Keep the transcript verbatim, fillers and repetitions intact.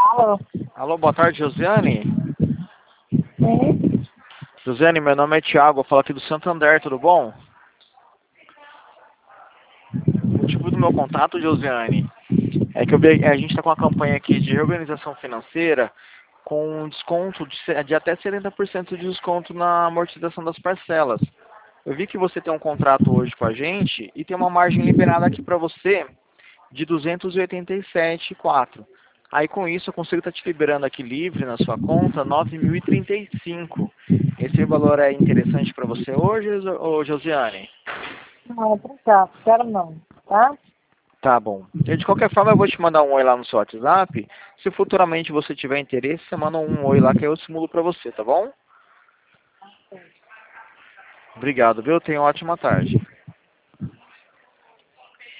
Alô? Alô, boa tarde, Josiane. Sim? Josiane, meu nome é Thiago, eu falo aqui do Santander, tudo bom? O motivo do meu contato, Josiane, é que eu vi- a gente está com uma campanha aqui de reorganização financeira com desconto de, se- de até setenta por cento de desconto na amortização das parcelas. Eu vi que você tem um contrato hoje com a gente e tem uma margem liberada aqui para você de duzentos e oitenta e sete vírgula quatro. Aí com isso eu consigo estar te liberando aqui livre na sua conta nove mil e trinta e cinco. Esse valor é interessante para você hoje, ô Josiane? Não, pra cá, quero não, tá? Tá bom. Eu, de qualquer forma eu vou te mandar um oi lá no seu WhatsApp. Se futuramente você tiver interesse, você manda um oi lá que eu simulo para você, tá bom? Obrigado, viu? Tenha uma ótima tarde.